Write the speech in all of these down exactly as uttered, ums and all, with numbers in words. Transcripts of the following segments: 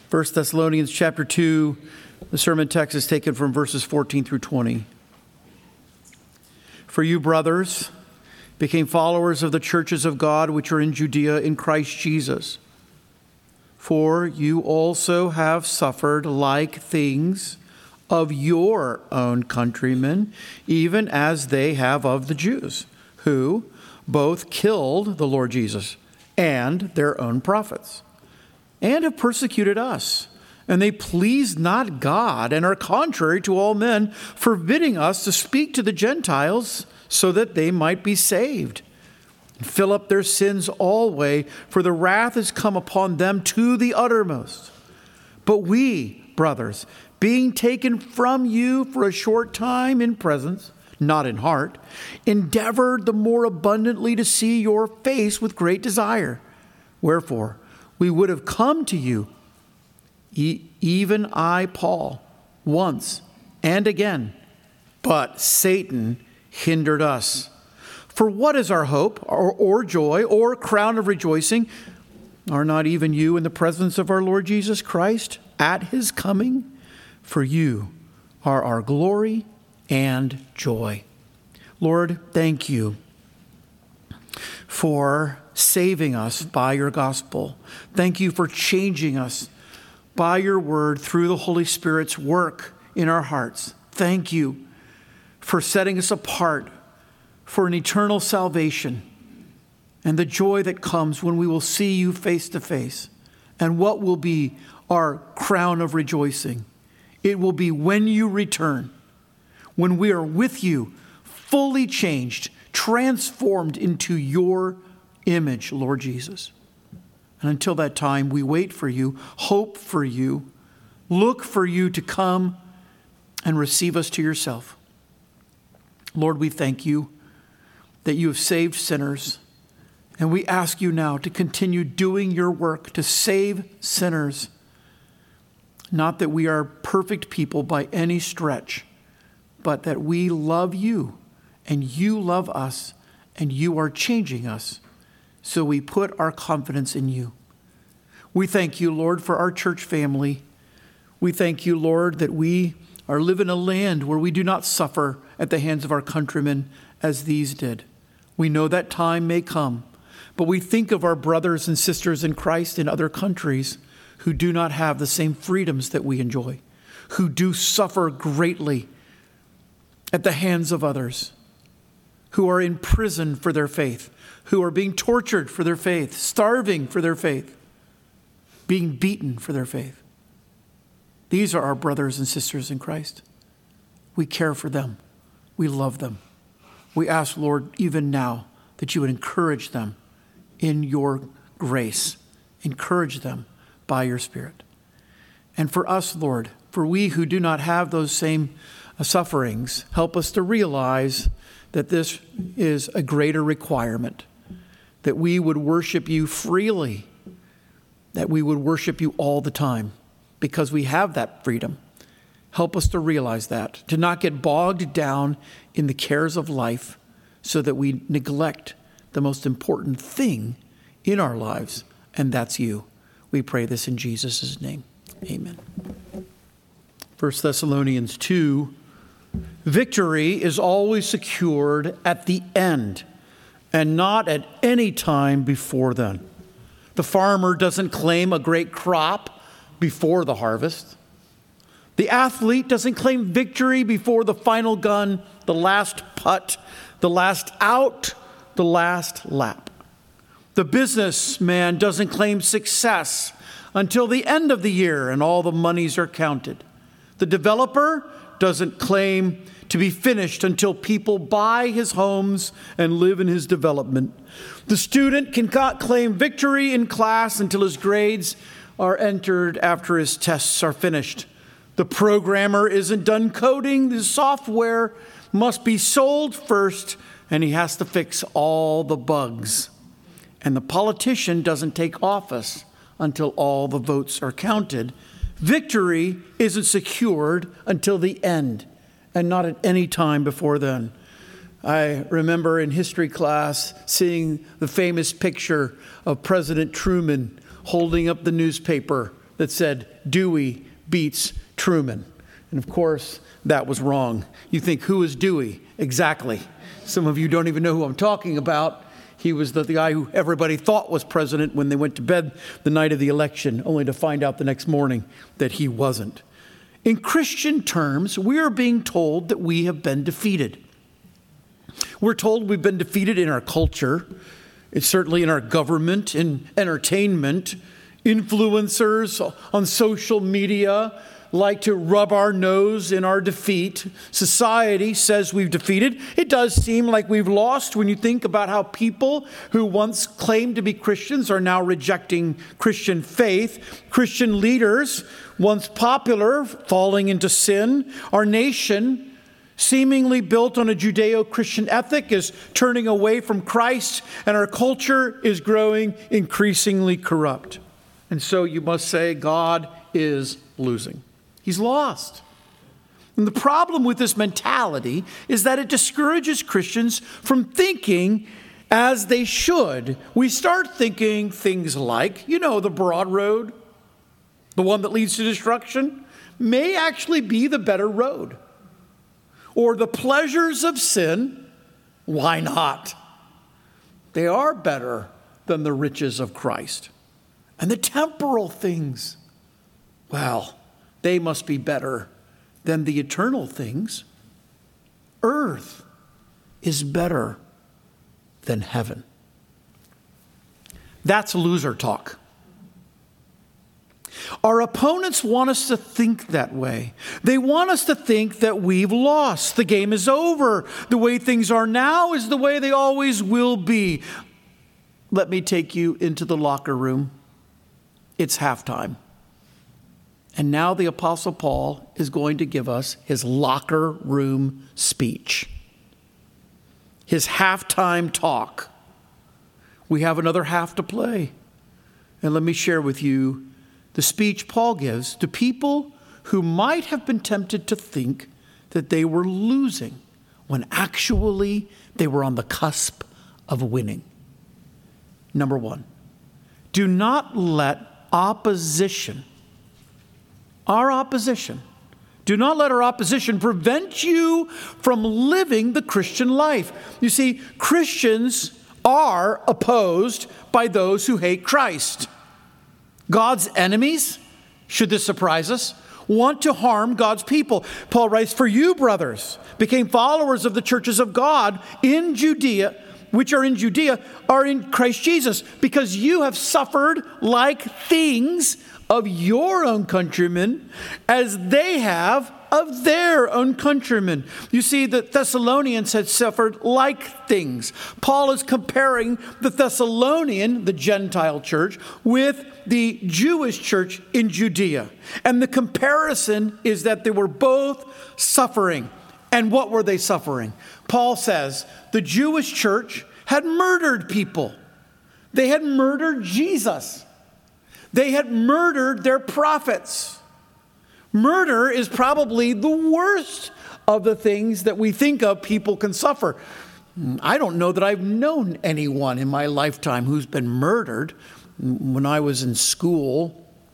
First Thessalonians chapter two, the sermon text is taken from verses fourteen through twenty. For you, brothers, became followers of the churches of God which are in Judea in Christ Jesus. For you also have suffered like things of your own countrymen, even as they have of the Jews, who both killed the Lord Jesus and their own prophets, and have persecuted us. And they please not God, and are contrary to all men, forbidding us to speak to the Gentiles, so that they might be saved. And fill up their sins always, for the wrath is come upon them to the uttermost. But we, brothers, being taken from you for a short time in presence, not in heart, endeavored the more abundantly to see your face with great desire. Wherefore, we would have come to you, e- even I, Paul, once and again, but Satan hindered us. For what is our hope, or, or joy, or crown of rejoicing? Are not even you in the presence of our Lord Jesus Christ at his coming? For you are our glory and joy. Lord, thank you for saving us by your gospel. Thank you for changing us by your word through the Holy Spirit's work in our hearts. Thank you for setting us apart for an eternal salvation and the joy that comes when we will see you face to face, and what will be our crown of rejoicing. It will be when you return, when we are with you, fully changed, transformed into your image, Lord Jesus. And until that time, we wait for you, hope for you, look for you to come and receive us to yourself. Lord, we thank you that you have saved sinners, and we ask you now to continue doing your work to save sinners. Not that we are perfect people by any stretch, but that we love you and you love us and you are changing us. So we put our confidence in you. We thank you, Lord, for our church family. We thank you, Lord, that we are live in a land where we do not suffer at the hands of our countrymen as these did. We know that time may come, but we think of our brothers and sisters in Christ in other countries who do not have the same freedoms that we enjoy, who do suffer greatly at the hands of others, who are in prison for their faith, who are being tortured for their faith, starving for their faith, being beaten for their faith. These are our brothers and sisters in Christ. We care for them. We love them. We ask, Lord, even now, that you would encourage them in your grace. Encourage them by your Spirit. And for us, Lord, for we who do not have those same sufferings, help us to realize that this is a greater requirement, that we would worship you freely, that we would worship you all the time, because we have that freedom. Help us to realize that, to not get bogged down in the cares of life so that we neglect the most important thing in our lives, and that's you. We pray this in Jesus' name. Amen. First Thessalonians two, victory is always secured at the end and not at any time before then. The farmer doesn't claim a great crop before the harvest. The athlete doesn't claim victory before the final gun, the last putt, the last out, the last lap. The businessman doesn't claim success until the end of the year and all the monies are counted. The developer doesn't claim to be finished until people buy his homes and live in his development. The student cannot claim victory in class until his grades are entered after his tests are finished. The programmer isn't done coding. The software must be sold first, and he has to fix all the bugs. And the politician doesn't take office until all the votes are counted. Victory isn't secured until the end, and not at any time before then. I remember in history class seeing the famous picture of President Truman holding up the newspaper that said Dewey beats Truman. And of course, that was wrong. You think, who is Dewey? Exactly. Some of you don't even know who I'm talking about. He was the, the guy who everybody thought was president when they went to bed the night of the election, only to find out the next morning that he wasn't. In Christian terms, we are being told that we have been defeated. We're told we've been defeated in our culture. It's certainly in our government, in entertainment. Influencers on social media like to rub our nose in our defeat. Society says we've defeated. It does seem like we've lost when you think about how people who once claimed to be Christians are now rejecting Christian faith. Christian leaders, once popular, falling into sin. Our nation, seemingly built on a Judeo-Christian ethic, is turning away from Christ, and our culture is growing increasingly corrupt. And so you must say God is losing. He's lost. And the problem with this mentality is that it discourages Christians from thinking as they should. We start thinking things like, you know, the broad road, the one that leads to destruction, may actually be the better road. Or the pleasures of sin, why not? They are better than the riches of Christ. And the temporal things, well, they must be better than the eternal things. Earth is better than heaven. That's loser talk. Our opponents want us to think that way. They want us to think that we've lost. The game is over. The way things are now is the way they always will be. Let me take you into the locker room. It's halftime. And now the Apostle Paul is going to give us his locker room speech, his halftime talk. We have another half to play. And let me share with you the speech Paul gives to people who might have been tempted to think that they were losing when actually they were on the cusp of winning. Number one, do not let opposition Our opposition. Do not let our opposition prevent you from living the Christian life. You see, Christians are opposed by those who hate Christ. God's enemies, should this surprise us, want to harm God's people. Paul writes, "For you, brothers, became followers of the churches of God in Judea, which are in Judea, are in Christ Jesus, because you have suffered like things of your own countrymen, as they have of their own countrymen." You see, the Thessalonians had suffered like things. Paul is comparing the Thessalonian, the Gentile church, with the Jewish church in Judea. And the comparison is that they were both suffering. And what were they suffering? Paul says the Jewish church had murdered people. They had murdered Jesus. They had murdered their prophets. Murder is probably the worst of the things that we think of people can suffer. I don't know that I've known anyone in my lifetime who's been murdered. When I was in school,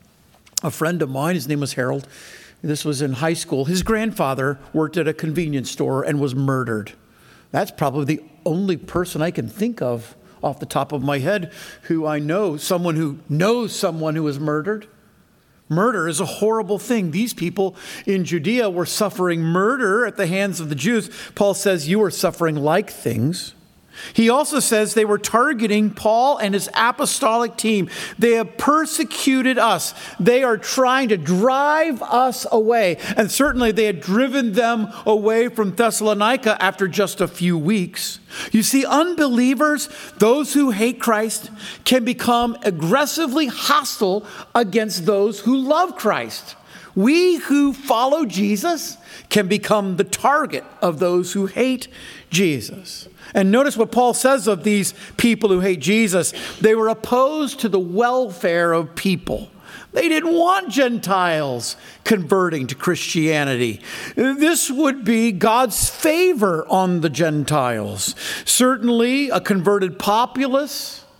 a friend of mine, his name was Harold, this was in high school, his grandfather worked at a convenience store and was murdered. That's probably the only person I can think of off the top of my head who I know, someone who knows someone who was murdered. Murder is a horrible thing. These people in Judea were suffering murder at the hands of the Jews. Paul says you are suffering like things. He also says they were targeting Paul and his apostolic team. They have persecuted us. They are trying to drive us away. And certainly they had driven them away from Thessalonica after just a few weeks. You see, unbelievers, those who hate Christ, can become aggressively hostile against those who love Christ. We who follow Jesus can become the target of those who hate Jesus. And notice what Paul says of these people who hate Jesus. They were opposed to the welfare of people. They didn't want Gentiles converting to Christianity. This would be God's favor on the Gentiles. Certainly, a converted populace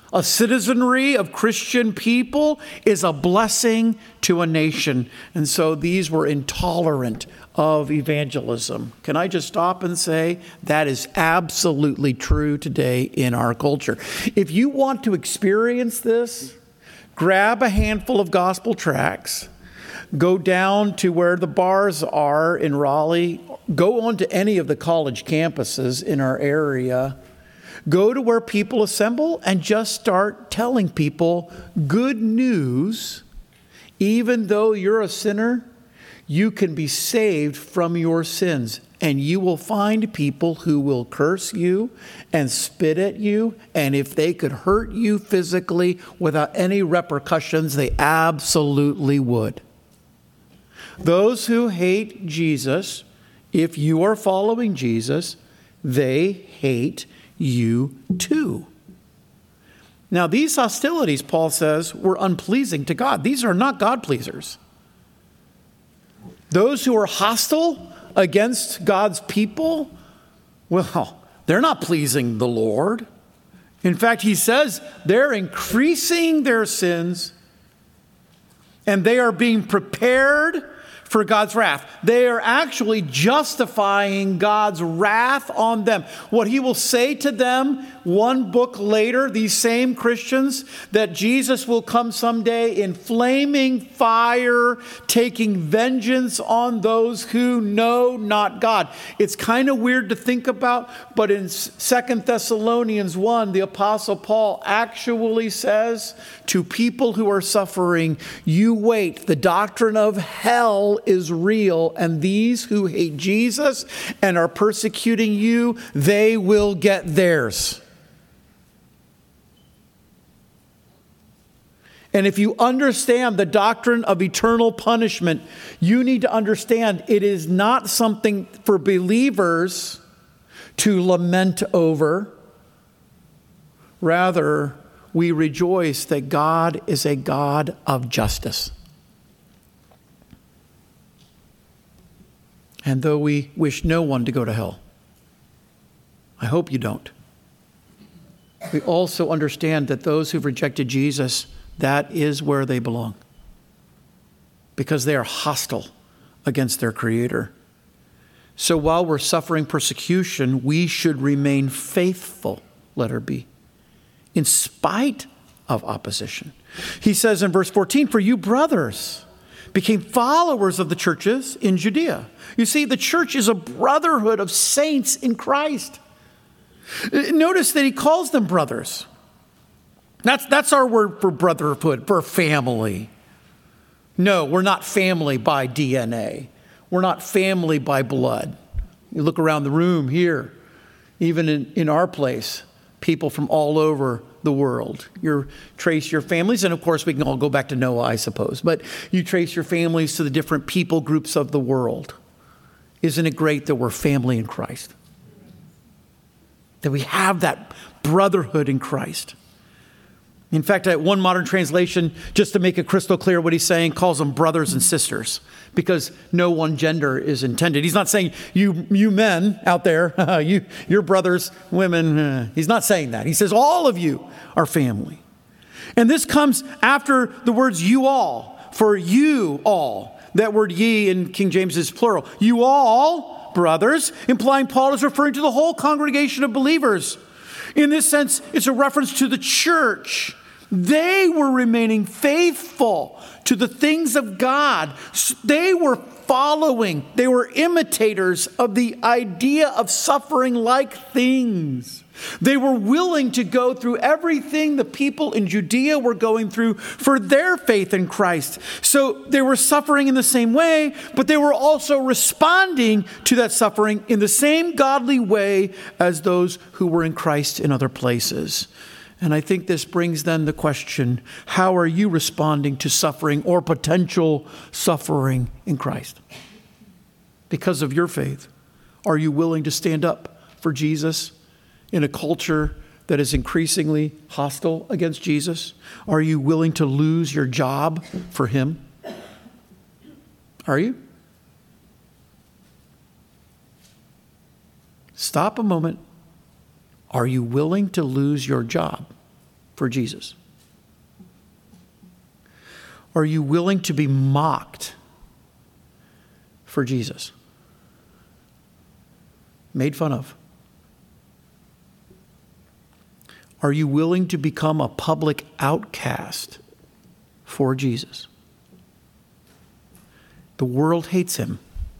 A citizenry of Christian people is a blessing to a nation. And so these were intolerant of evangelism. Can I just stop and say that is absolutely true today in our culture? If you want to experience this, grab a handful of gospel tracts, go down to where the bars are in Raleigh, go on to any of the college campuses in our area, go to where people assemble and just start telling people good news. Even though you're a sinner, you can be saved from your sins. And you will find people who will curse you and spit at you. And if they could hurt you physically without any repercussions, they absolutely would. Those who hate Jesus, if you are following Jesus, they hate you too. Now, these hostilities, Paul says, were unpleasing to God. These are not God pleasers. Those who are hostile against God's people, well, they're not pleasing the Lord. In fact, he says they're increasing their sins and they are being prepared for God's wrath. They are actually justifying God's wrath on them. What he will say to them one book later, these same Christians, that Jesus will come someday in flaming fire, taking vengeance on those who know not God. It's kind of weird to think about, but in Second Thessalonians one, the Apostle Paul actually says to people who are suffering, you wait, the doctrine of hell is real, and these who hate Jesus and are persecuting you, they will get theirs. And if you understand the doctrine of eternal punishment, you need to understand it is not something for believers to lament over. Rather, we rejoice that God is a God of justice. And though we wish no one to go to hell, I hope you don't, we also understand that those who've rejected Jesus, that is where they belong, because they are hostile against their Creator. So while we're suffering persecution, we should remain faithful, letter B, in spite of opposition. He says in verse fourteen, for you brothers became followers of the churches in Judea. You see, the church is a brotherhood of saints in Christ. Notice that he calls them brothers. That's, that's our word for brotherhood, for family. No, we're not family by D N A. We're not family by blood. You look around the room here, even in, in our place, people from all over the world. You trace your families, and of course we can all go back to Noah, I suppose, but you trace your families to the different people groups of the world. Isn't it great that we're family in Christ? That we have that brotherhood in Christ. In fact, one modern translation, just to make it crystal clear what he's saying, calls them brothers and sisters, because no one gender is intended. He's not saying you you men out there, you your brothers, women. He's not saying that. He says all of you are family. And this comes after the words you all, for you all. That word ye in King James is plural. You all, brothers, implying Paul is referring to the whole congregation of believers. In this sense, it's a reference to the church. They were remaining faithful to the things of God. They were following, they were imitators of the idea of suffering like things. They were willing to go through everything the people in Judea were going through for their faith in Christ. So they were suffering in the same way, but they were also responding to that suffering in the same godly way as those who were in Christ in other places. And I think this brings then the question, how are you responding to suffering or potential suffering in Christ? Because of your faith, are you willing to stand up for Jesus in a culture that is increasingly hostile against Jesus? Are you willing to lose your job for him? Are you? Stop a moment. Are you willing to lose your job for Jesus? Are you willing to be mocked for Jesus? Made fun of? Are you willing to become a public outcast for Jesus? The world hates him,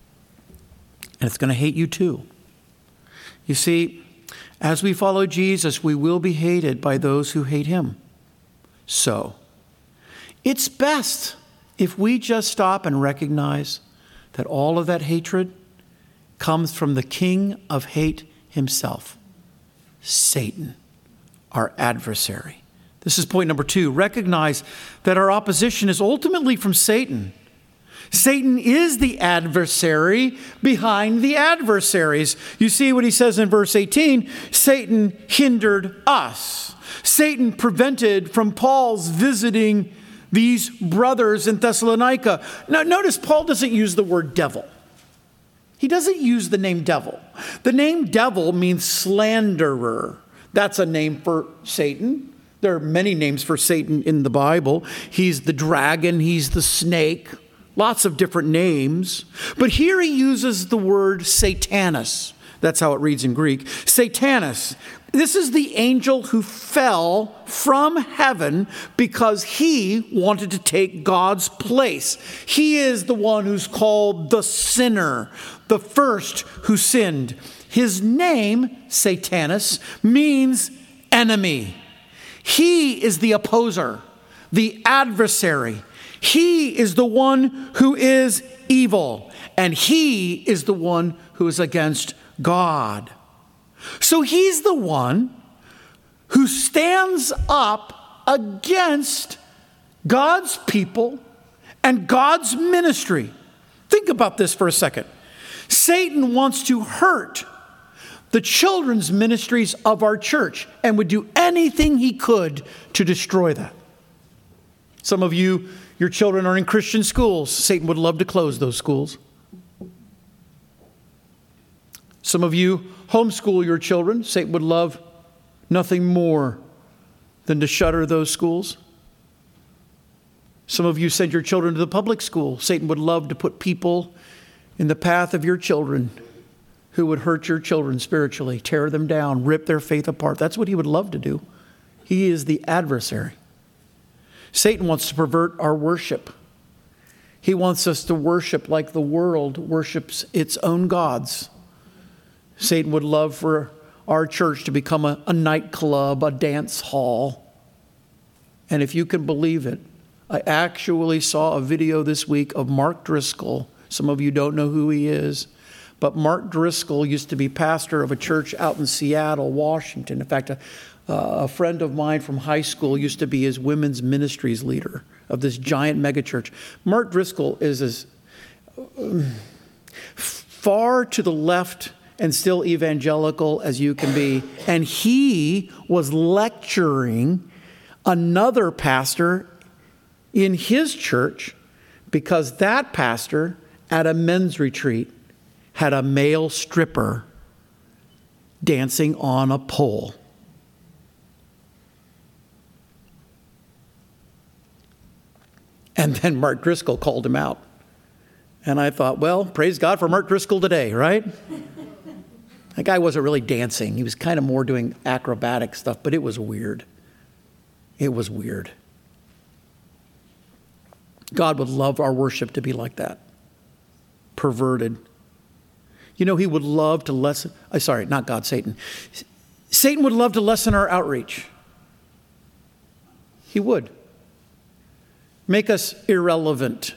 and it's going to hate you too. You see, as we follow Jesus, we will be hated by those who hate him. So, it's best if we just stop and recognize that all of that hatred comes from the king of hate himself, Satan, our adversary. This is point number two. Recognize that our opposition is ultimately from Satan. Satan is the adversary behind the adversaries. You see what he says in verse eighteen, Satan hindered us. Satan prevented from Paul's visiting these brothers in Thessalonica. Now, notice Paul doesn't use the word devil. He doesn't use the name devil. The name devil means slanderer. That's a name for Satan. There are many names for Satan in the Bible. He's the dragon. He's the snake. Lots of different names. But here he uses the word Satanas. That's how it reads in Greek. Satanas. This is the angel who fell from heaven because he wanted to take God's place. He is the one who's called the sinner, the first who sinned. His name, Satanas, means enemy. He is the opposer, the adversary. He is the one who is evil, and he is the one who is against God. So he's the one who stands up against God's people and God's ministry. Think about this for a second. Satan wants to hurt the children's ministries of our church and would do anything he could to destroy that. Some of you, your children are in Christian schools. Satan would love to close those schools. Some of you homeschool your children. Satan would love nothing more than to shutter those schools. Some of you send your children to the public school. Satan would love to put people in the path of your children who would hurt your children spiritually, tear them down, rip their faith apart. That's what he would love to do. He is the adversary. Satan wants to pervert our worship. He wants us to worship like the world worships its own gods. Satan would love for our church to become a, a nightclub, a dance hall. And if you can believe it, I actually saw a video this week of Mark Driscoll. Some of you don't know who he is, but Mark Driscoll used to be pastor of a church out in Seattle, Washington. In fact, a, a friend of mine from high school used to be his women's ministries leader of this giant megachurch. Mark Driscoll is as um, far to the left and still evangelical as you can be. And he was lecturing another pastor in his church because that pastor at a men's retreat had a male stripper dancing on a pole. And then Mark Driscoll called him out. And I thought, well, praise God for Mark Driscoll today, right? That guy wasn't really dancing. He was kind of more doing acrobatic stuff, but it was weird. It was weird. God would love our worship to be like that. Perverted. You know, he would love to lessen, uh, sorry, not God, Satan. Satan would love to lessen our outreach. He would. Make us irrelevant,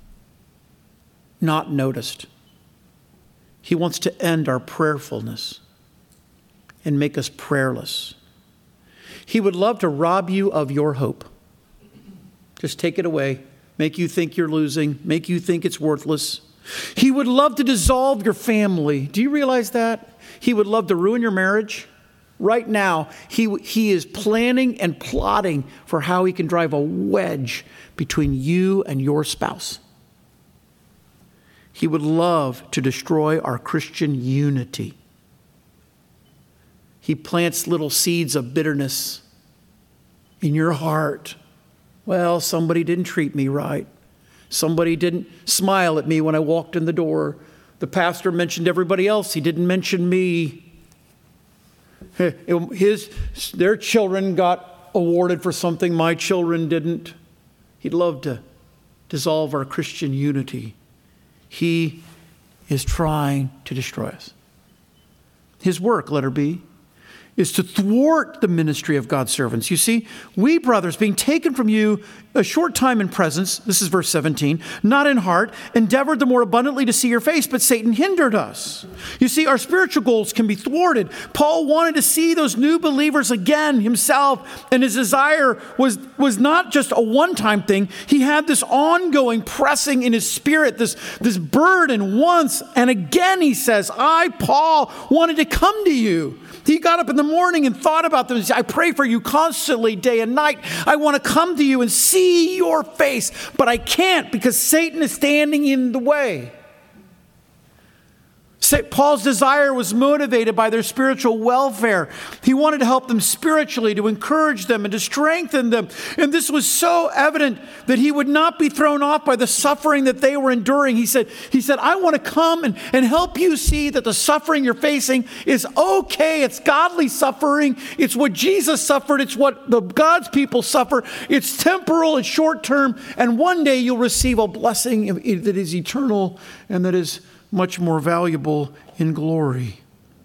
not noticed. He wants to end our prayerfulness and make us prayerless. He would love to rob you of your hope. Just take it away, make you think you're losing, make you think it's worthless. He would love to dissolve your family. Do you realize that? He would love to ruin your marriage. Right now, he, he is planning and plotting for how he can drive a wedge between you and your spouse. He would love to destroy our Christian unity. He plants little seeds of bitterness in your heart. Well, somebody didn't treat me right. Somebody didn't smile at me when I walked in the door. The pastor mentioned everybody else. He didn't mention me. His, their children got awarded for something my children didn't. He'd love to dissolve our Christian unity. He is trying to destroy us. His work, letter B, is to thwart the ministry of God's servants. You see, we, brothers, being taken from you a short time in presence, this is verse seventeen, not in heart, endeavored the more abundantly to see your face, but Satan hindered us. You see, our spiritual goals can be thwarted. Paul wanted to see those new believers again himself, and his desire was, was not just a one-time thing. He had this ongoing pressing in his spirit, this, this burden once and again. He says, I, Paul, wanted to come to you. He got up in the morning and thought about them. He said, I pray for you constantly, day and night. I want to come to you and see your face, but I can't because Satan is standing in the way. Paul's desire was motivated by their spiritual welfare. He wanted to help them spiritually, to encourage them and to strengthen them. And this was so evident that he would not be thrown off by the suffering that they were enduring. He said, he said, I want to come and, and help you see that the suffering you're facing is okay. It's godly suffering. It's what Jesus suffered. It's what the God's people suffer. It's temporal, it's short term. And one day you'll receive a blessing that is eternal and that is much more valuable in glory.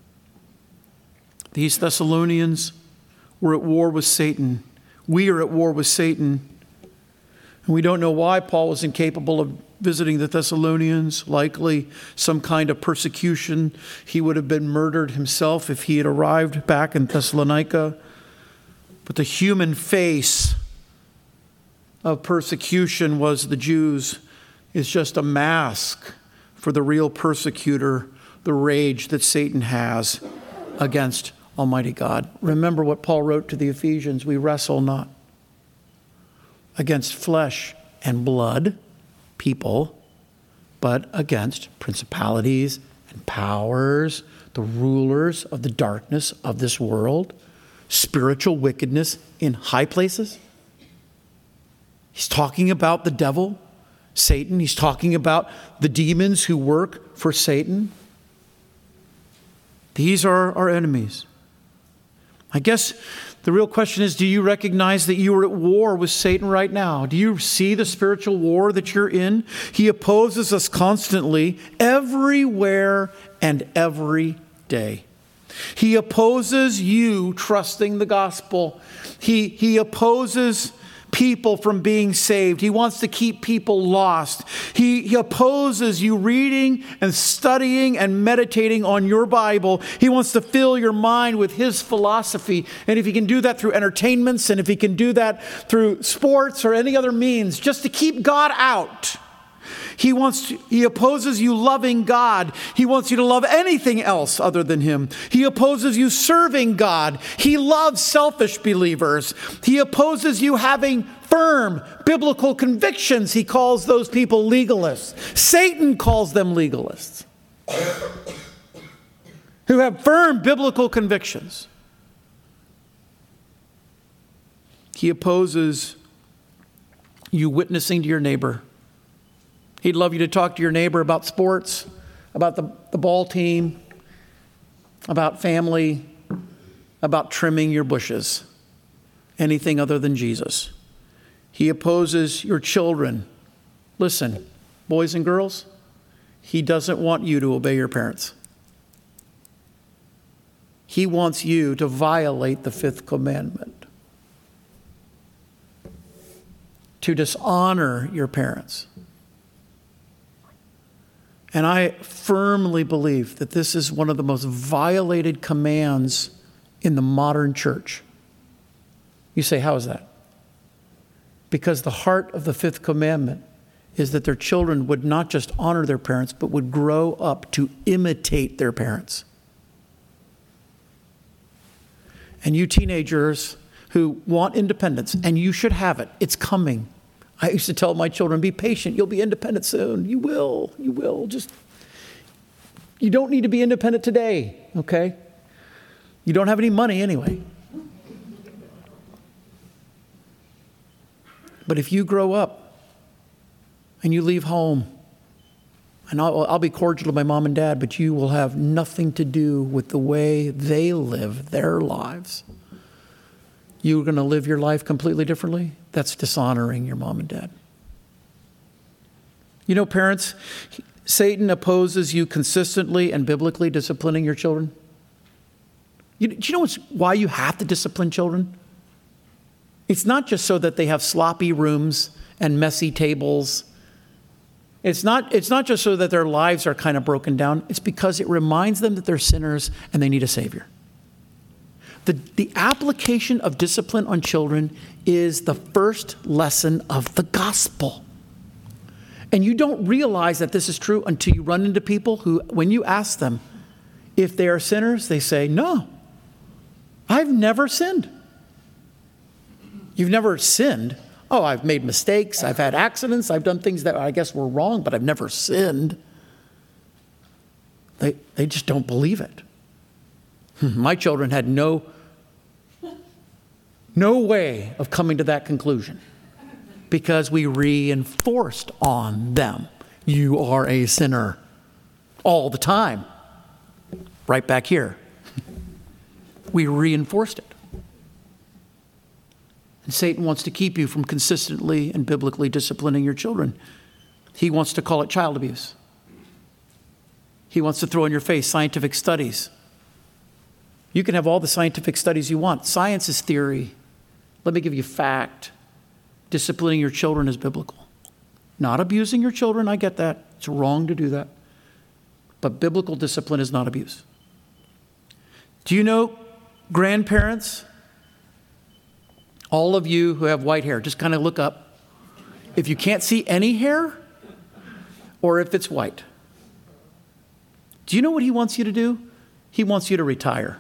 These Thessalonians were at war with Satan. We are at war with Satan. And we don't know why Paul was incapable of visiting the Thessalonians. Likely some kind of persecution. He would have been murdered himself if he had arrived back in Thessalonica. But the human face of persecution was the Jews is just a mask for the real persecutor, the rage that Satan has against Almighty God. Remember what Paul wrote to the Ephesians, we wrestle not against flesh and blood, people, but against principalities and powers, the rulers of the darkness of this world, spiritual wickedness in high places. He's talking about the devil, Satan. He's talking about the demons who work for Satan. These are our enemies. I guess the real question is, do you recognize that you are at war with Satan right now? Do you see the spiritual war that you're in? He opposes us constantly, everywhere and every day. He opposes you trusting the gospel. He, he opposes people from being saved. He wants to keep people lost. He, he opposes you reading and studying and meditating on your Bible. He wants to fill your mind with his philosophy. And if he can do that through entertainments, and if he can do that through sports or any other means, just to keep God out. He wants to, he opposes you loving God. He wants you to love anything else other than him. He opposes you serving God. He loves selfish believers. He opposes you having firm biblical convictions. He calls those people legalists. Satan calls them legalists who have firm biblical convictions. He opposes you witnessing to your neighbor. He'd love you to talk to your neighbor about sports, about the, the ball team, about family, about trimming your bushes, anything other than Jesus. He opposes your children. Listen, boys and girls, he doesn't want you to obey your parents. He wants you to violate the fifth commandment, to dishonor your parents. And I firmly believe that this is one of the most violated commands in the modern church. You say, how is that? Because the heart of the fifth commandment is that their children would not just honor their parents, but would grow up to imitate their parents. And you teenagers who want independence, and you should have it, it's coming. I used to tell my children, be patient. You'll be independent soon. You will. You will. Just, you don't need to be independent today, okay? You don't have any money anyway. But if you grow up and you leave home, and I'll, I'll be cordial to my mom and dad, but you will have nothing to do with the way they live their lives. You're going to live your life completely differently. That's dishonoring your mom and dad. You know, parents, Satan opposes you consistently and biblically disciplining your children. You, do you know what's, why you have to discipline children? It's not just so that they have sloppy rooms and messy tables. It's not, it's not just so that their lives are kind of broken down. It's because it reminds them that they're sinners and they need a Savior. The, the application of discipline on children is the first lesson of the gospel. And you don't realize that this is true until you run into people who, when you ask them if they are sinners, they say, no, I've never sinned. You've never sinned? Oh, I've made mistakes. I've had accidents. I've done things that I guess were wrong, but I've never sinned. They, they just don't believe it. My children had no, no way of coming to that conclusion because we reinforced on them, you are a sinner, all the time. Right back here. We reinforced it. And Satan wants to keep you from consistently and biblically disciplining your children. He wants to call it child abuse. He wants to throw in your face scientific studies. You can have all the scientific studies you want. Science is theory. Let me give you fact. Disciplining your children is biblical. Not abusing your children, I get that. It's wrong to do that. But biblical discipline is not abuse. Do you know, grandparents, all of you who have white hair, just kind of look up. If you can't see any hair, or if it's white, do you know what he wants you to do? He wants you to retire.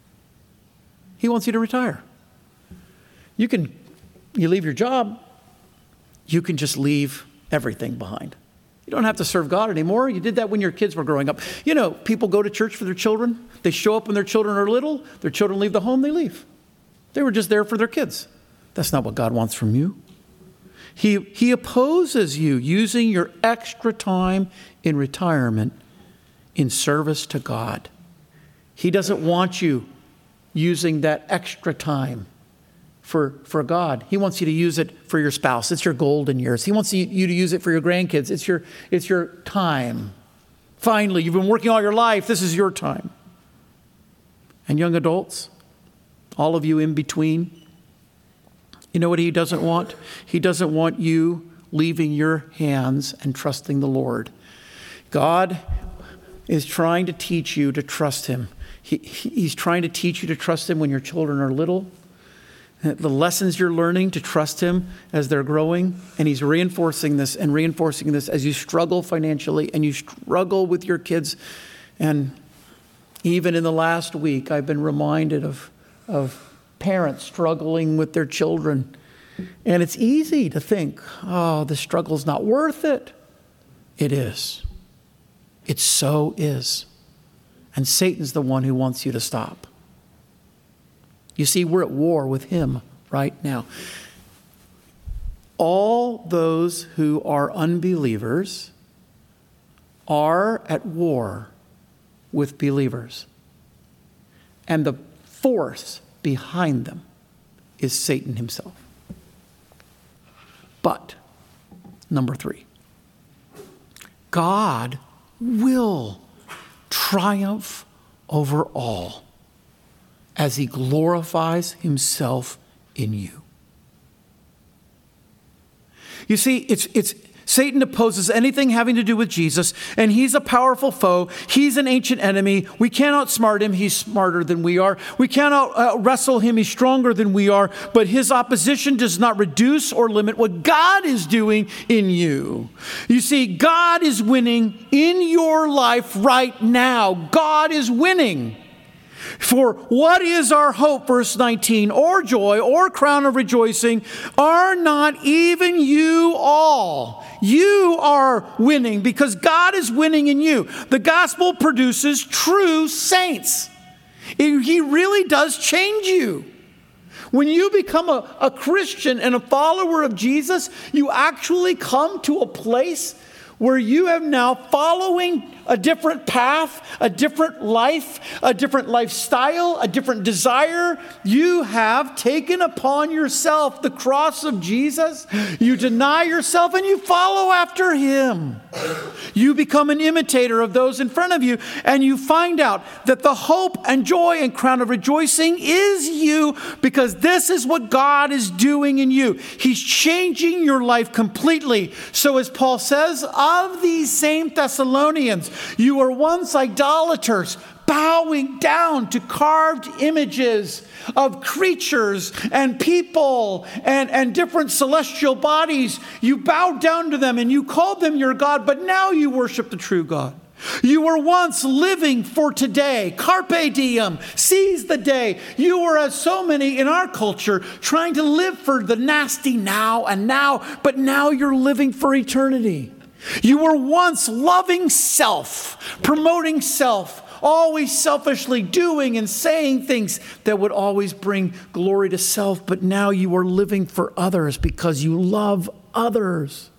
He wants you to retire. You can, you leave your job, you can just leave everything behind. You don't have to serve God anymore. You did that when your kids were growing up. You know, people go to church for their children. They show up when their children are little. Their children leave the home, they leave. They were just there for their kids. That's not what God wants from you. He, he opposes you using your extra time in retirement in service to God. He doesn't want you using that extra time for, for God. He wants you to use it for your spouse. It's your golden years. He wants you, you to use it for your grandkids. It's your, it's your time. Finally, you've been working all your life. This is your time. And young adults, all of you in between, you know what he doesn't want? He doesn't want you leaving your hands and trusting the Lord. God is trying to teach you to trust him. He, he's trying to teach you to trust him when your children are little. The lessons you're learning to trust him as they're growing. And he's reinforcing this and reinforcing this as you struggle financially and you struggle with your kids. And even in the last week, I've been reminded of, of parents struggling with their children. And it's easy to think, oh, this struggle's not worth it. It is. It so is. And Satan's the one who wants you to stop. You see, we're at war with him right now. All those who are unbelievers are at war with believers. And the force behind them is Satan himself. But, number three, God will triumph over all as he glorifies himself in you. You see, it's it's Satan opposes anything having to do with Jesus, and he's a powerful foe. He's an ancient enemy. We cannot outsmart him. He's smarter than we are. We cannot uh, wrestle him. He's stronger than we are. But his opposition does not reduce or limit what God is doing in you. You see, God is winning in your life right now. God is winning. For what is our hope, verse nineteen, or joy, or crown of rejoicing? Are not even you all? You are winning because God is winning in you. The gospel produces true saints. It, he really does change you. When you become a, a Christian and a follower of Jesus, you actually come to a place where you have now following a different path, a different life, a different lifestyle, a different desire. You have taken upon yourself the cross of Jesus. You deny yourself and you follow after him. You become an imitator of those in front of you, and you find out that the hope and joy and crown of rejoicing is you, because this is what God is doing in you. He's changing your life completely. So as Paul says, of these same Thessalonians, you were once idolaters, bowing down to carved images of creatures and people and, and different celestial bodies. You bowed down to them and you called them your God, but now you worship the true God. You were once living for today. Carpe diem, seize the day. You were, as so many in our culture, trying to live for the nasty now and now, but now you're living for eternity. You were once loving self, promoting self, always selfishly doing and saying things that would always bring glory to self, but now you are living for others because you love others.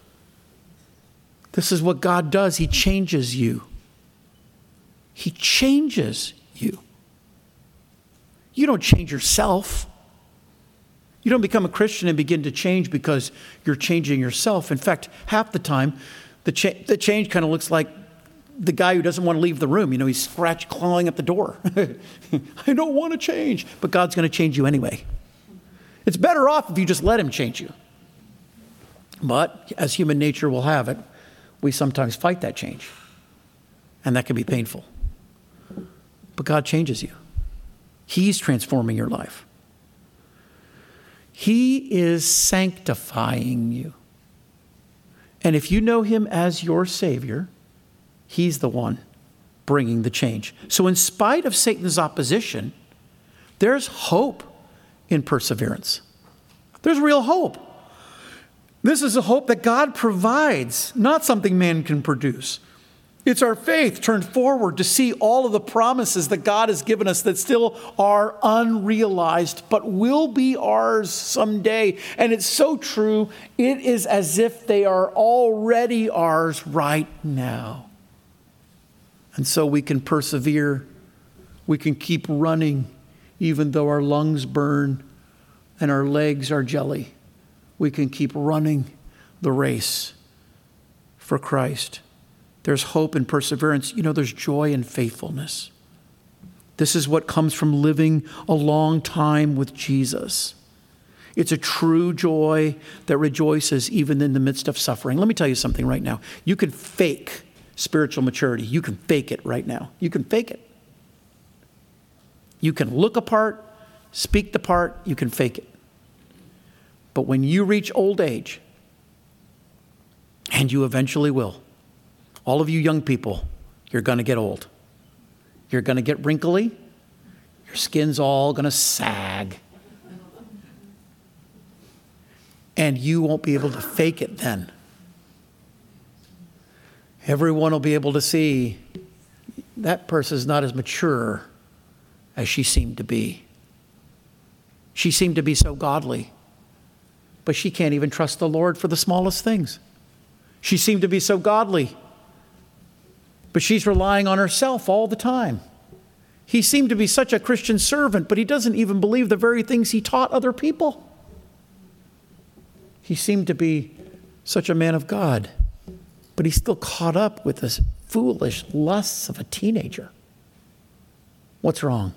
This is what God does. He changes you. He changes you. You don't change yourself. You don't become a Christian and begin to change because you're changing yourself. In fact, half the time, the, cha- the change kind of looks like the guy who doesn't want to leave the room. You know, he's scratch clawing at the door. I don't want to change. But God's going to change you anyway. It's better off if you just let him change you. But as human nature will have it, we sometimes fight that change. And that can be painful. But God changes you. He's transforming your life. He is sanctifying you. And if you know him as your Savior, he's the one bringing the change. So in spite of Satan's opposition, there's hope in perseverance. There's real hope. This is a hope that God provides, not something man can produce. It's our faith turned forward to see all of the promises that God has given us that still are unrealized, but will be ours someday. And it's so true, it is as if they are already ours right now. And so we can persevere. We can keep running, even though our lungs burn and our legs are jelly. We can keep running the race for Christ. There's hope and perseverance. You know, there's joy and faithfulness. This is what comes from living a long time with Jesus. It's a true joy that rejoices even in the midst of suffering. Let me tell you something right now. You can fake spiritual maturity. You can fake it right now. You can fake it. You can look a part, speak the part, you can fake it. But when you reach old age, and you eventually will, all of you young people, you're going to get old. You're going to get wrinkly. Your skin's all going to sag. And you won't be able to fake it then. Everyone will be able to see that person's not as mature as she seemed to be. She seemed to be so godly, but she can't even trust the Lord for the smallest things. She seemed to be so godly, but she's relying on herself all the time. He seemed to be such a Christian servant, but he doesn't even believe the very things he taught other people. He seemed to be such a man of God, but he's still caught up with the foolish lusts of a teenager. What's wrong?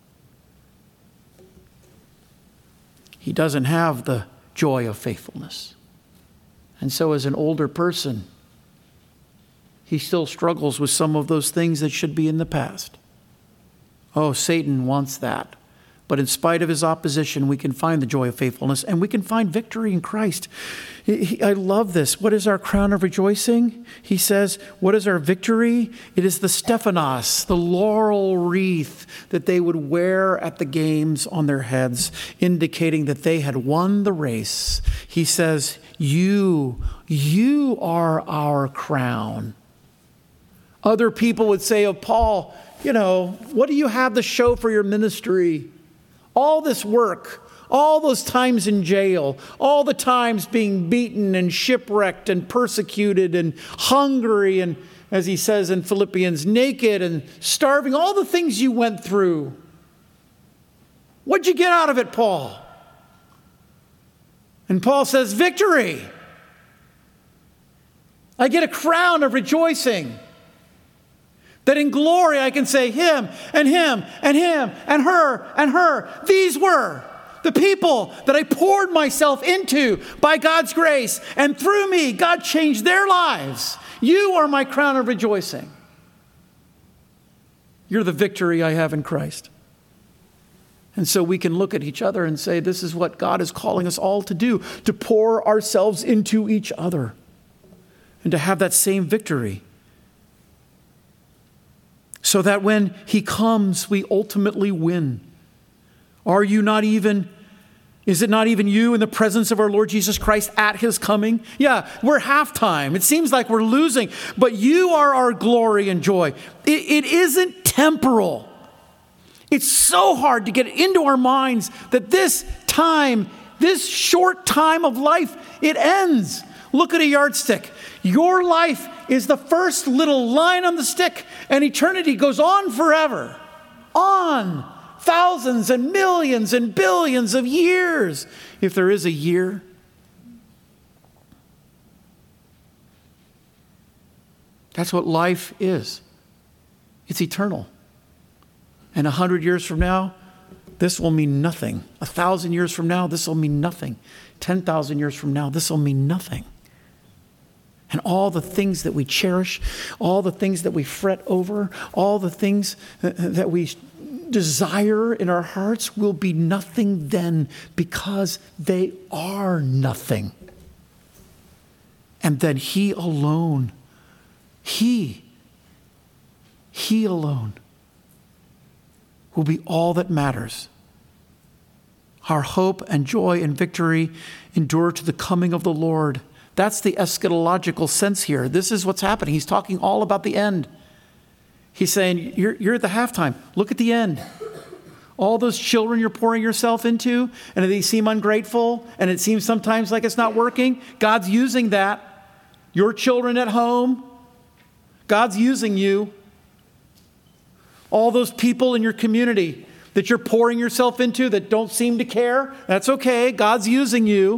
He doesn't have the joy of faithfulness. And so as an older person, he still struggles with some of those things that should be in the past. Oh, Satan wants that. But in spite of his opposition, we can find the joy of faithfulness, and we can find victory in Christ. I love this. What is our crown of rejoicing? He says, what is our victory? It is the Stephanos, the laurel wreath that they would wear at the games on their heads, indicating that they had won the race. He says, you, you are our crown. Other people would say of Paul, you know, what do you have to show for your ministry? All this work, All those times in jail, all the times being beaten and shipwrecked and persecuted and hungry and, as he says in Philippians, naked and starving, all the things you went through. What'd you get out of it, Paul? And Paul says, victory. I get a crown of rejoicing. That in glory I can say him and him and him and her and her. These were the people that I poured myself into by God's grace. And through me, God changed their lives. You are my crown of rejoicing. You're the victory I have in Christ. And so we can look at each other and say, this is what God is calling us all to do, to pour ourselves into each other and to have that same victory. So that when he comes, we ultimately win. Are you not even, is it not even you in the presence of our Lord Jesus Christ at his coming? Yeah, we're halftime. It seems like we're losing, but you are our glory and joy. It, it isn't temporal. It's so hard to get into our minds that this time, this short time of life, it ends. Look at a yardstick. Your life is the first little line on the stick, and eternity goes on forever. On. Thousands and millions and billions of years, if there is a year. That's what life is. It's eternal. And a hundred years from now, this will mean nothing. A thousand years from now, this will mean nothing. Ten thousand years from now, this will mean nothing. And all the things that we cherish, all the things that we fret over, all the things that we desire in our hearts will be nothing then, because they are nothing. And then he alone, he, he alone will be all that matters. Our hope and joy and victory endure to the coming of the Lord. That's the eschatological sense here. This is what's happening. He's talking all about the end. He's saying, you're, you're at the halftime. Look at the end. All those children you're pouring yourself into, and they seem ungrateful, and it seems sometimes like it's not working. God's using that. Your children at home, God's using you. All those people in your community that you're pouring yourself into that don't seem to care, that's okay. God's using you.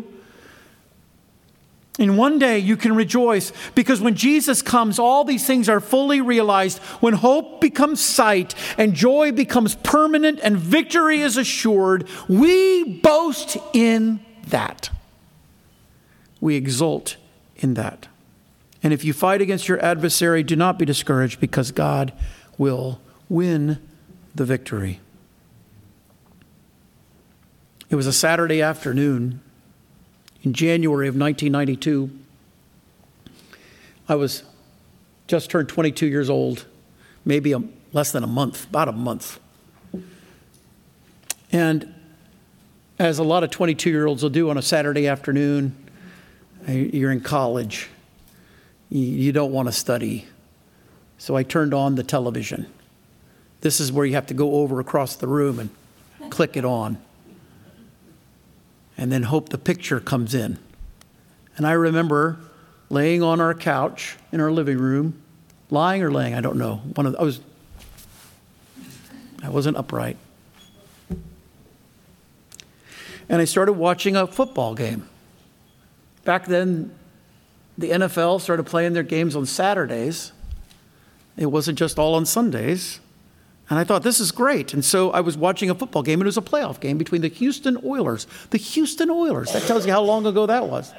And one day you can rejoice, because when Jesus comes, all these things are fully realized. When hope becomes sight and joy becomes permanent and victory is assured, we boast in that. We exult in that. And if you fight against your adversary, do not be discouraged, because God will win the victory. It was a Saturday afternoon in January of nineteen ninety-two. I was just turned twenty-two years old, maybe a, less than a month, about a month. And as a lot of twenty-two-year-olds will do on a Saturday afternoon, you're in college. You don't want to study. So I turned on the television. This is where you have to go over across the room and click it on. And then hope the picture comes in. And I remember laying on our couch in our living room, lying or laying, I don't know. One of the, I was, I wasn't upright. And I started watching a football game. Back then, the N F L started playing their games on Saturdays. It wasn't just all on Sundays. And I thought, this is great. And so I was watching a football game, and it was a playoff game between the Houston Oilers. The Houston Oilers. That tells you how long ago that was.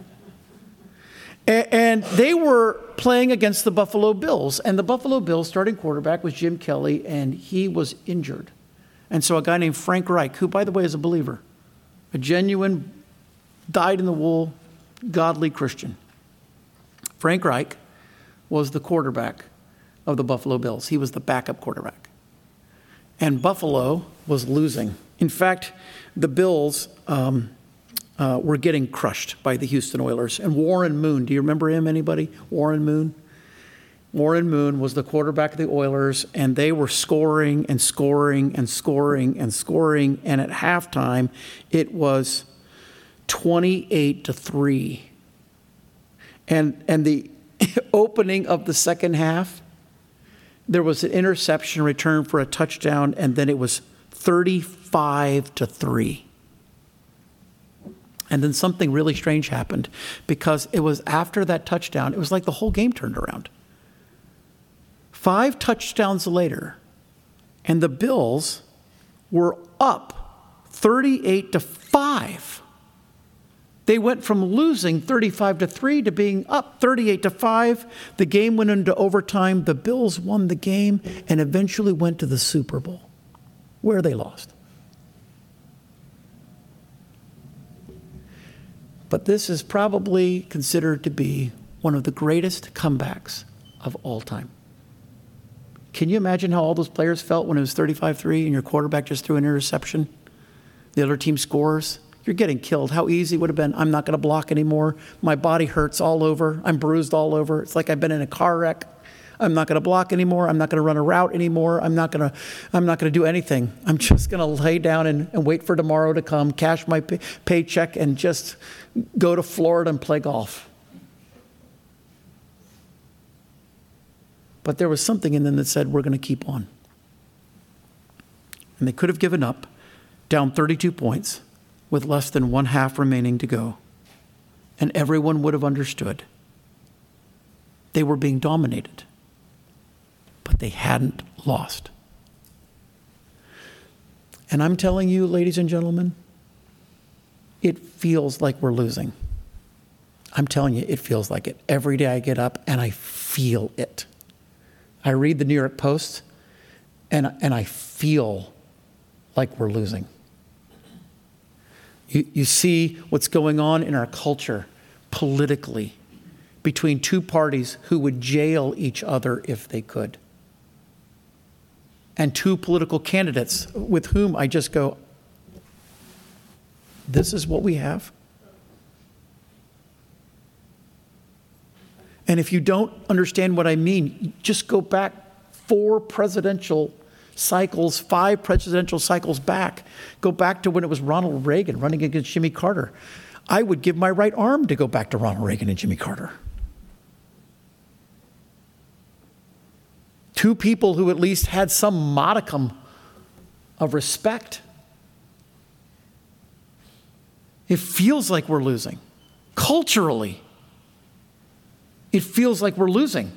And they were playing against the Buffalo Bills. And the Buffalo Bills starting quarterback was Jim Kelly, and he was injured. And so a guy named Frank Reich, who, by the way, is a believer, a genuine, dyed-in-the-wool, godly Christian. Frank Reich was the quarterback of the Buffalo Bills. He was the backup quarterback. And Buffalo was losing. In fact, the Bills um, uh, were getting crushed by the Houston Oilers. And Warren Moon, do you remember him, anybody? Warren Moon? Warren Moon was the quarterback of the Oilers, and they were scoring and scoring and scoring and scoring. And at halftime, it was twenty-eight to three. And, and the opening of the second half, there was an interception return for a touchdown, and then it was thirty-five to three. And then something really strange happened, because it was after that touchdown, it was like the whole game turned around. Five touchdowns later, and the Bills were up thirty-eight to five. They went from losing thirty-five to three to being up thirty-eight to five. The game went into overtime. The Bills won the game and eventually went to the Super Bowl, where they lost. But this is probably considered to be one of the greatest comebacks of all time. Can you imagine how all those players felt when it was thirty-five three and your quarterback just threw an interception? The other team scores. You're getting killed. How easy it would have been. I'm not going to block anymore. My body hurts all over. I'm bruised all over. It's like I've been in a car wreck. I'm not going to block anymore. I'm not going to run a route anymore. I'm not going to I'm not going to do anything. I'm just going to lay down and, and wait for tomorrow to come, cash my pay, paycheck, and just go to Florida and play golf. But there was something in them that said, we're going to keep on. And they could have given up, down thirty-two points, with less than one half remaining to go. And everyone would have understood. They were being dominated. But they hadn't lost. And I'm telling you, ladies and gentlemen, it feels like we're losing. I'm telling you, it feels like it. Every day I get up and I feel it. I read the New York Post, and, and I feel like we're losing. You, you see what's going on in our culture politically between two parties who would jail each other if they could. And two political candidates with whom I just go, this is what we have? And if you don't understand what I mean, just go back four presidential cycles, five presidential cycles back. Go back to when it was Ronald Reagan running against Jimmy Carter. I would give my right arm to go back to Ronald Reagan and Jimmy Carter. Two people who at least had some modicum of respect. It feels like we're losing. Culturally, it feels like we're losing.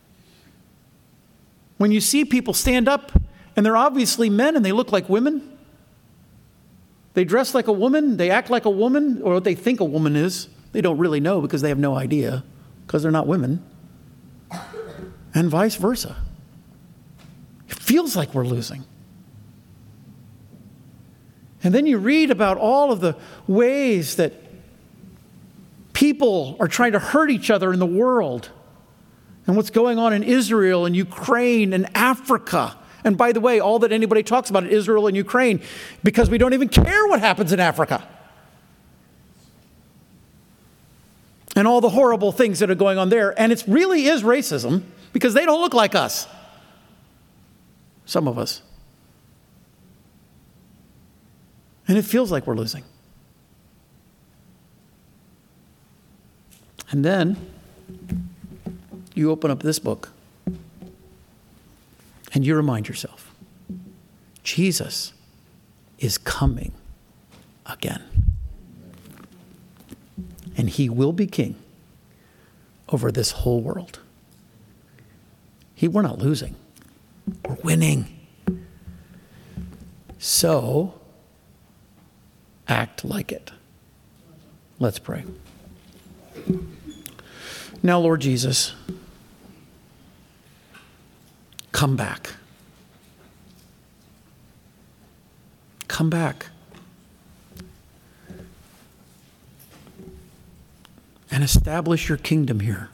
When you see people stand up, and they're obviously men and they look like women, they dress like a woman, they act like a woman, or what they think a woman is. They don't really know because they have no idea, because they're not women. And vice versa. It feels like we're losing. And then you read about all of the ways that people are trying to hurt each other in the world, and what's going on in Israel and Ukraine and Africa. And by the way, all that anybody talks about is Israel and Ukraine, because we don't even care what happens in Africa. And all the horrible things that are going on there. And it really is racism, because they don't look like us. Some of us. And it feels like we're losing. And then you open up this book and you remind yourself, Jesus is coming again. And he will be king over this whole world. He, we're not losing. We're winning. So, act like it. Let's pray. Now, Lord Jesus, come back. Come back. And establish your kingdom here.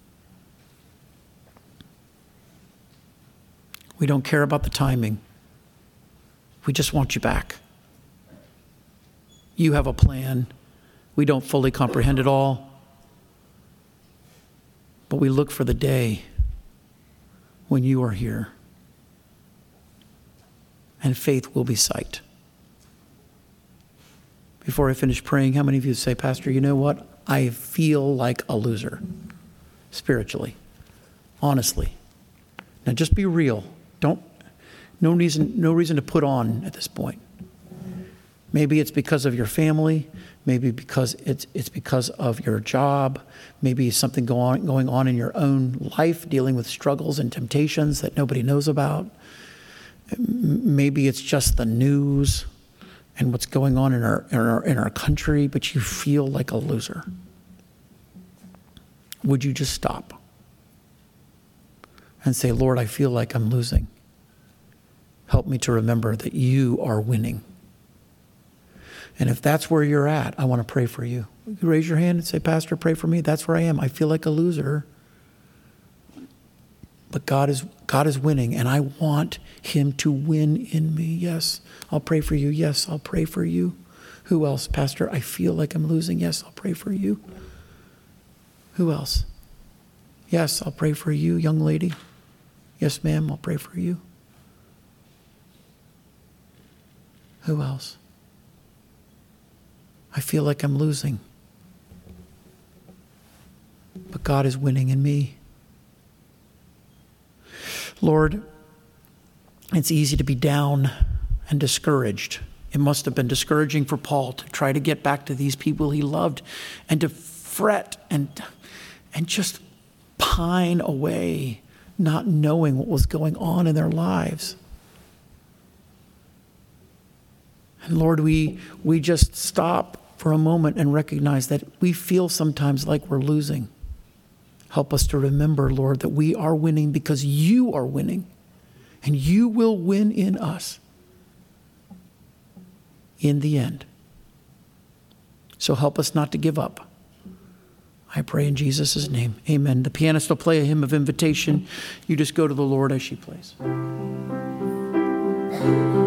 We don't care about the timing. We just want you back. You have a plan. We don't fully comprehend it all. But we look for the day when you are here. And faith will be sight. Before I finish praying, how many of you say, Pastor, you know what? I feel like a loser spiritually, honestly. Now just be real. Don't, no reason, no reason to put on at this point. Maybe it's because of your family. Maybe because it's it's because of your job. Maybe something go on, going on in your own life, dealing with struggles and temptations that nobody knows about. Maybe it's just the news and what's going on in our, in our in our country, but you feel like a loser. Would you just stop and say, Lord, I feel like I'm losing. Help me to remember that you are winning. And if that's where you're at, I want to pray for you. You raise your hand and say, Pastor, pray for me. That's where I am. I feel like a loser. But God is God is winning, and I want him to win in me. Yes, I'll pray for you. Yes, I'll pray for you. Who else? Pastor, I feel like I'm losing. Yes, I'll pray for you. Who else? Yes, I'll pray for you, young lady. Yes, ma'am, I'll pray for you. Who else? I feel like I'm losing. But God is winning in me. Lord, it's easy to be down and discouraged. It must have been discouraging for Paul to try to get back to these people he loved and to fret and, and just pine away, not knowing what was going on in their lives. And Lord, we we just stop for a moment and recognize that we feel sometimes like we're losing. Help us to remember, Lord, that we are winning because you are winning, and you will win in us in the end. So help us not to give up. I pray in Jesus' name. Amen. The pianist will play a hymn of invitation. You just go to the Lord as she plays.